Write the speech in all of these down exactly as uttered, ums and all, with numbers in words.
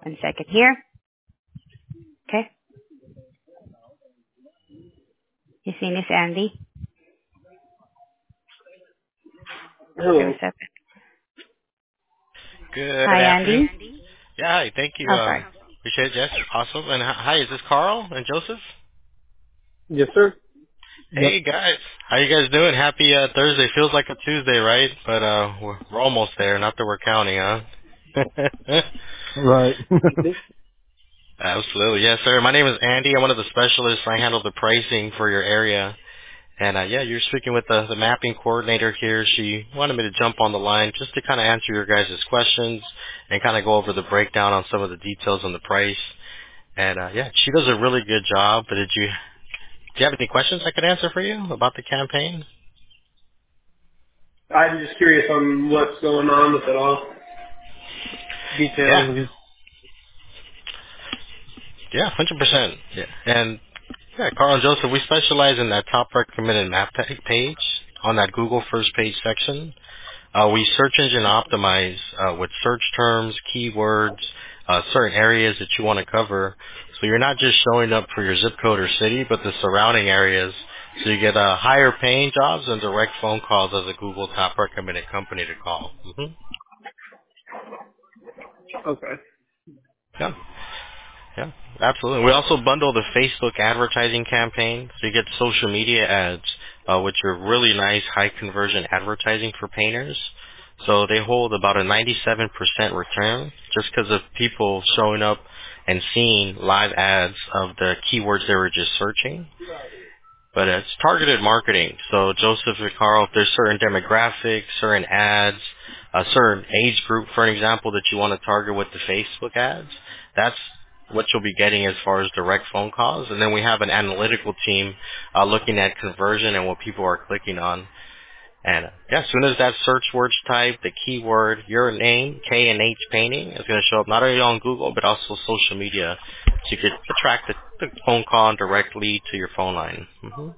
One second here. Okay. His name is Andy. Hello. Give us a Good Hi, afternoon. Andy. Yeah, hi. Thank you. Oh, Um, sorry. appreciate it, Jess. Awesome. And hi, hi, is this Carl and Joseph? Yes, sir. Hey Yep. guys, how you guys doing? Happy uh, Thursday. Feels like a Tuesday, right? But uh, we're, we're almost there. Not that we're counting, huh? Right. Absolutely, yes, sir. My name is Andy. I'm one of the specialists. I handle the pricing for your area. And uh, yeah, you're speaking with the, the mapping coordinator here. She wanted me to jump on the line just to kind of answer your guys' questions and kind of go over the breakdown on some of the details on the price. And uh, yeah, she does a really good job. But did you do you have any questions I could answer for you about the campaign? I'm just curious on what's going on with it all. Yeah, Details. Just, yeah, hundred percent. Yeah, and yeah, Carl and Joseph, we specialize in that top recommended map pa- page on that Google first page section. Uh, we search engine optimize uh, with search terms, keywords, uh, certain areas that you want to cover. So you're not just showing up for your zip code or city, but the surrounding areas. So you get uh, higher paying jobs and direct phone calls as a Google top recommended company to call. hmm okay. Yeah. Yeah, absolutely. We also bundle the Facebook advertising campaign, so you get social media ads, uh, which are really nice, high conversion advertising for painters. So they hold about a ninety-seven percent return just because of people showing up and seeing live ads of the keywords they were just searching. But it's targeted marketing. So Joseph and Carl, if there's certain demographics, certain ads, a certain age group, for an example, that you want to target with the Facebook ads, that's what you'll be getting as far as direct phone calls. And then we have an analytical team uh, looking at conversion and what people are clicking on. And uh, yeah, as soon as that search words type, the keyword, your name, K and H painting, is going to show up not only on Google, but also social media. So you could attract the, the phone call directly to your phone line. hmm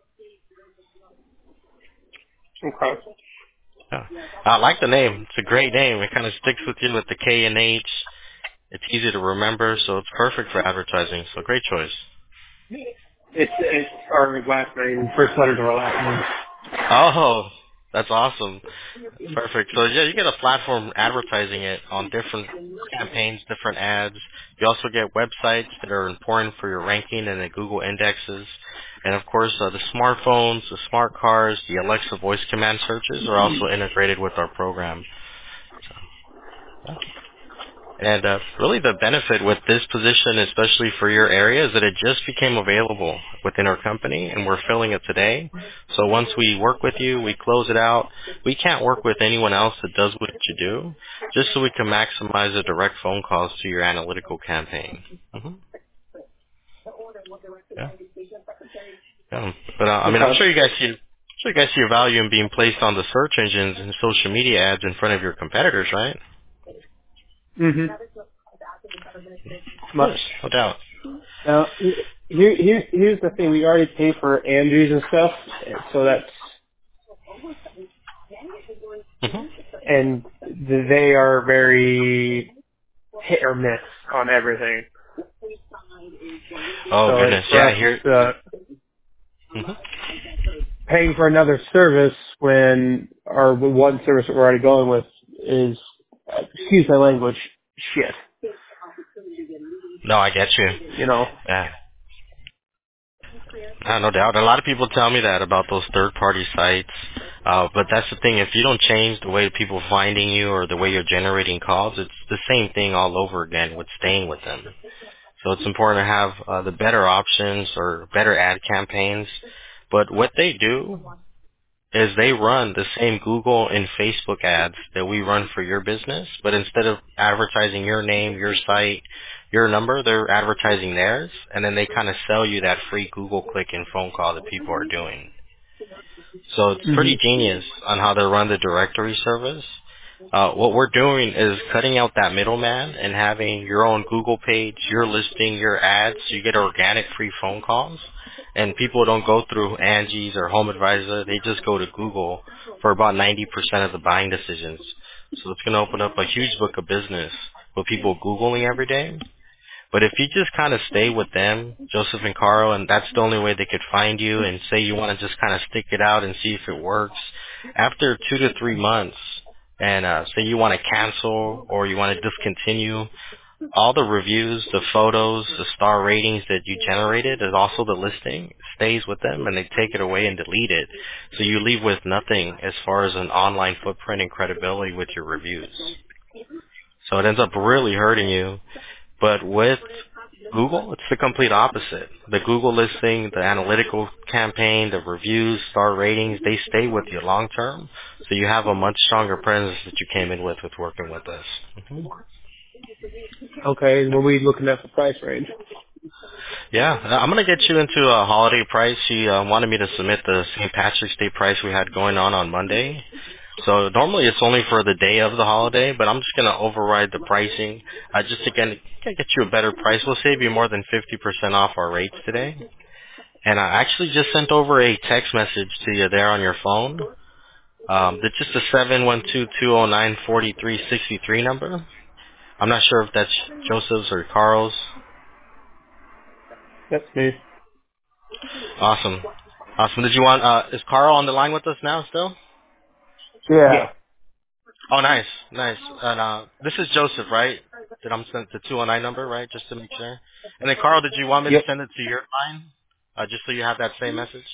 Okay. Yeah. I like the name. It's a great name. It kind of sticks with you with the K and H. It's easy to remember, so it's perfect for advertising. So great choice. It's, it's our last name, first letter to our last name. Oh, that's awesome. Perfect. So yeah, you get a platform advertising it on different campaigns, different ads. You also get websites that are important for your ranking and the Google indexes. And of course, uh, the smartphones, the smart cars, the Alexa voice command searches are also integrated with our program. So, And uh, really the benefit with this position, especially for your area, is that it just became available within our company, and we're filling it today. So once we work with you, we close it out. We can't work with anyone else that does what you do, just so we can maximize the direct phone calls to your analytical campaign. hmm Yeah. yeah. But uh, I mean, I'm Okay. sure you guys see. I'm sure you guys see a value in being placed on the search engines and social media ads in front of your competitors, right? hmm Yes, Much. no doubt. Now, here, here, here's the thing. We already pay for Andrews and stuff, so that's, hmm and they are very hit or miss on everything. Oh So like goodness, for yeah. us, Here. uh, hmm paying for another service when our one service that we're already going with is, uh, excuse my language, shit. No, I get you. You know. Yeah, no, no doubt. A lot of people tell me that about those third-party sites. Uh, but that's the thing. If you don't change the way people are finding you or the way you're generating calls, it's the same thing all over again with staying with them. So it's important to have uh, the better options or better ad campaigns. But what they do is they run the same Google and Facebook ads that we run for your business, but instead of advertising your name, your site, your number, they're advertising theirs, and then they kind of sell you that free Google click and phone call that people are doing. So it's hmm pretty genius on how they run the directory service. Uh, what we're doing is cutting out that middleman and having your own Google page, your listing, your ads, so you get organic free phone calls. And people don't go through Angie's or Home Advisor. They just go to Google for about ninety percent of the buying decisions. So it's going to open up a huge book of business with people Googling every day. But if you just kind of stay with them, Joseph and Carl, and that's the only way they could find you, and say you want to just kind of stick it out and see if it works, after two to three months, and uh, say you want to cancel or you want to discontinue, all the reviews, the photos, the star ratings that you generated, and also the listing stays with them, and they take it away and delete it. So you leave with nothing as far as an online footprint and credibility with your reviews. So it ends up really hurting you. But with Google, it's the complete opposite. The Google listing, the analytical campaign, the reviews, star ratings, they stay with you long term. So you have a much stronger presence that you came in with with working with us. Mm-hmm. Okay, and what were we looking at the price range? Yeah, uh, I'm going to get you into a holiday price. She uh, wanted me to submit the Saint Patrick's Day price we had going on on Monday. So normally it's only for the day of the holiday, but I'm just going to override the pricing. Uh, just again, to get you a better price. We'll save you more than fifty percent off our rates today. And I actually just sent over a text message to you there on your phone. Um, it's just a seven one two, two zero nine, four three six three number. I'm not sure if that's Joseph's or Carl's. That's me. Awesome. Awesome. Did you want, uh, is Carl on the line with us now still? Yeah. Oh, nice. Nice. And, uh, this is Joseph, right? Did I'm send the two oh nine number, right? Just to make sure. And then Carl, did you want me to Yep. send it to your line? Uh, just so you have that same message?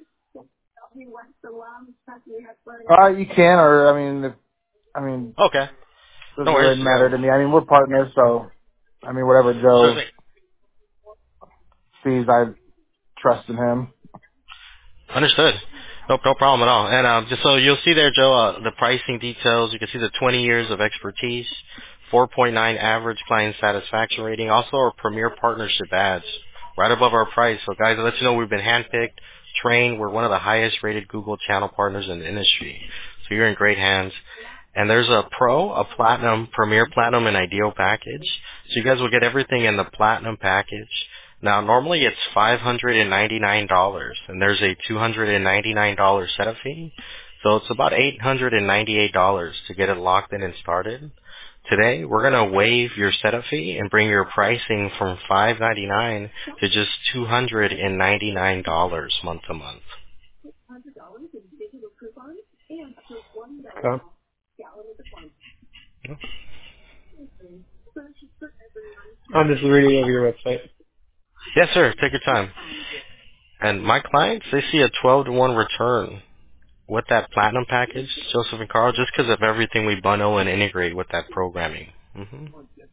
Uh, you can, or I mean, if, I mean, Okay. doesn't No worries. really matter Yeah. to me. I mean, we're partners, so I mean, whatever Sure Joe thing. sees, I trust in him. Understood. No, no problem at all. And um, just so you'll see there, Joe, uh, the pricing details. You can see the twenty years of expertise, four point nine average client satisfaction rating, also our premier partnership ads right above our price. So, guys, I'll let you know we've been handpicked, trained. We're one of the highest rated Google channel partners in the industry. So you're in great hands. And there's a Pro, a Platinum, Premier Platinum, and Ideal package. So you guys will get everything in the Platinum package. Now, normally it's five hundred ninety-nine dollars, and there's a two hundred ninety-nine dollars setup fee. So it's about eight hundred ninety-eight dollars to get it locked in and started. Today, we're going to waive your setup fee and bring your pricing from five hundred ninety-nine dollars to just two hundred ninety-nine dollars month to month. Okay. I'm just reading over your website. Yes, sir. Take your time. And my clients, they see a twelve to one return with that platinum package, Joseph and Carl, just because of everything we bundle and integrate with that programming. hmm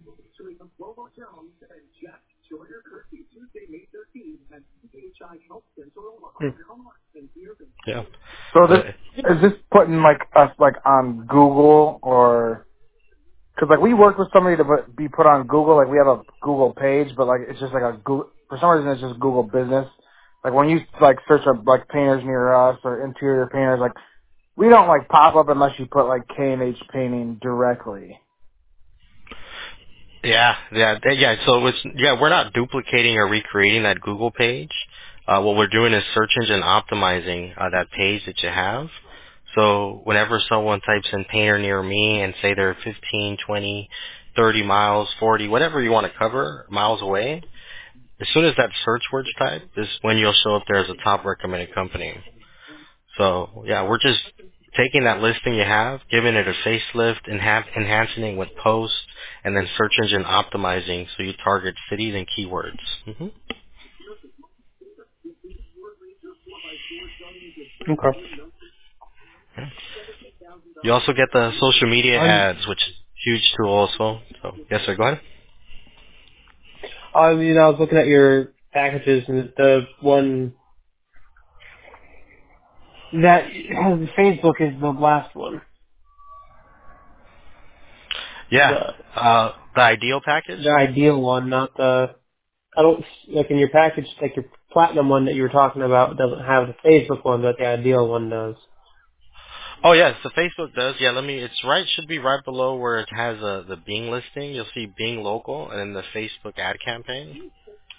Hmm. Yeah. So this Uh, is this putting like us like on Google, or because like we work with somebody to put, be put on Google. Like we have a Google page, but like it's just like a Google. For some reason, it's just Google Business. Like when you like search up like painters near us or interior painters, like we don't like pop up unless you put like K and H painting directly. yeah, yeah, th- yeah. So it's yeah, we're not duplicating or recreating that Google page. Uh, what we're doing is search engine optimizing uh, that page that you have. So whenever someone types in painter near me and say they're fifteen, twenty, thirty miles, forty, whatever you want to cover miles away, as soon as that search words type is when you'll show up there as a top recommended company. So yeah, we're just taking that listing you have, giving it a facelift, enha- enhancing it with posts, and then search engine optimizing so you target cities and keywords. hmm Okay. You also get the social media I'm, ads, which is a huge tool also. So yes, sir, go ahead. I mean, I was looking at your packages, and the one that has Facebook is the last one. Yeah, The uh, the ideal package. the ideal one, not the. I don't like in your package, like your platinum one that you were talking about doesn't have the Facebook one, but the ideal one does. Oh yes, the Facebook does. Yeah, let me. It's right. Should be right below where it has uh, the Bing listing. You'll see Bing local and then the Facebook ad campaign.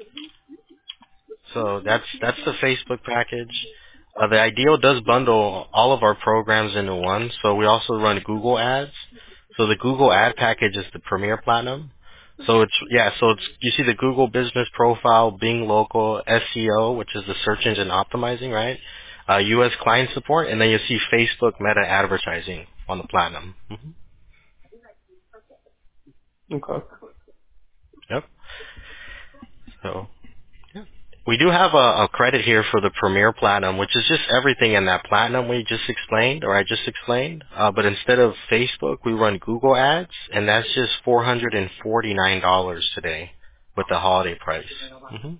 So that's that's the Facebook package. Uh, the Ideal does bundle all of our programs into one. So we also run Google ads. So the Google Ad package is the Premier Platinum. So it's yeah, so it's you see the Google Business Profile, Bing Local, S E O, which is the search engine optimizing, right? Uh, U S client support, and then you see Facebook Meta advertising on the Platinum. hmm Okay. Yep. So yeah. We do have a, a credit here for the Premier Platinum, which is just everything in that Platinum we just explained, or I just explained. Uh, but instead of Facebook, we run Google Ads, and that's just four hundred forty-nine dollars today with the holiday price. hmm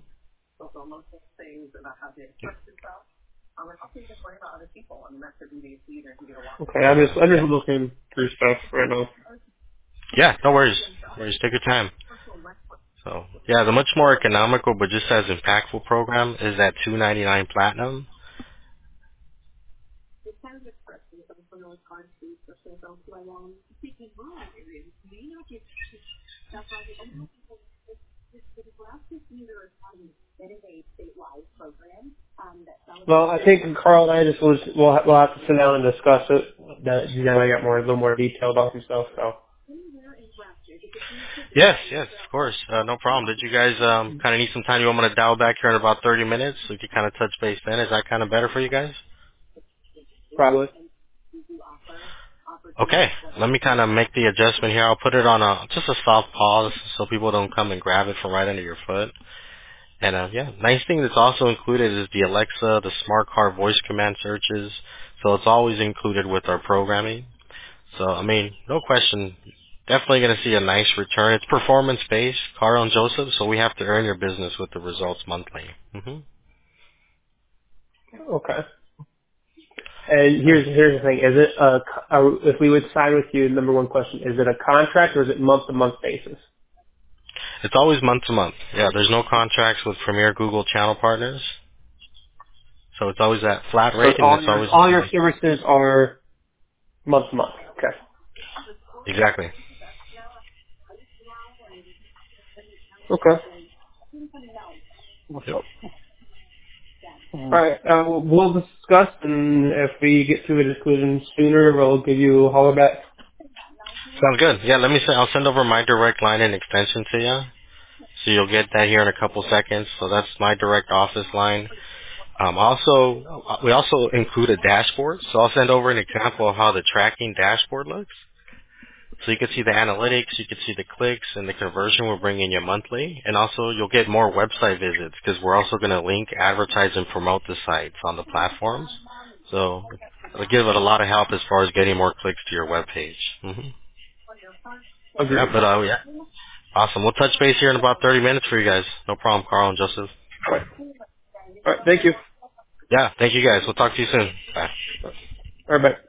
Okay, I'm just I'm just looking through stuff right now. Yeah, no worries. No worries. Take your time. So yeah, the much more economical but just as impactful program is that two ninety-nine Platinum. Well, I think Carl and I just will we'll ha- we'll have to sit down and discuss it. That you know, I got more a little more detailed on some stuff. So Yes, yes, of course. Uh, no problem. Did you guys um, kind of need some time? You want me to dial back here in about thirty minutes so we can kind of touch base then? Is that kind of better for you guys? probably. Okay. Let me kind of make the adjustment here. I'll put it on a just a soft pause so people don't come and grab it from right under your foot. And uh, yeah, nice thing that's also included is the Alexa, the smart car voice command searches. So it's always included with our programming. So, I mean, no question. Definitely going to see a nice return. It's performance-based, Carl and Joseph, so we have to earn your business with the results monthly. hmm Okay. And here's here's the thing: is it a, co- a if we would sign with you? Number one question: is it a contract or is it month to month basis? It's always month-to-month. Yeah, there's no contracts with Premier Google channel partners. So it's always that flat So rate, it's and all it's your always all your month. services are month to month. Okay. Exactly. Okay. Yep. All right. Uh, we'll discuss, and if we get to a conclusion sooner, we'll give you a holler back. Sounds good. Yeah, let me say, I'll send over my direct line and extension to you. So you'll get that here in a couple seconds. So that's my direct office line. Um, also, we also include a dashboard, so I'll send over an example of how the tracking dashboard looks. So you can see the analytics, you can see the clicks and the conversion we're bringing you monthly, and also you'll get more website visits because we're also going to link, advertise, and promote the sites on the platforms. So it'll give it a lot of help as far as getting more clicks to your web page. Mm-hmm. Yeah, Agreed. but uh, yeah, awesome. We'll touch base here in about thirty minutes for you guys. No problem, Carl and Joseph. All right. All right. Thank you. Yeah, thank you guys. We'll talk to you soon. Bye. All right. Bye.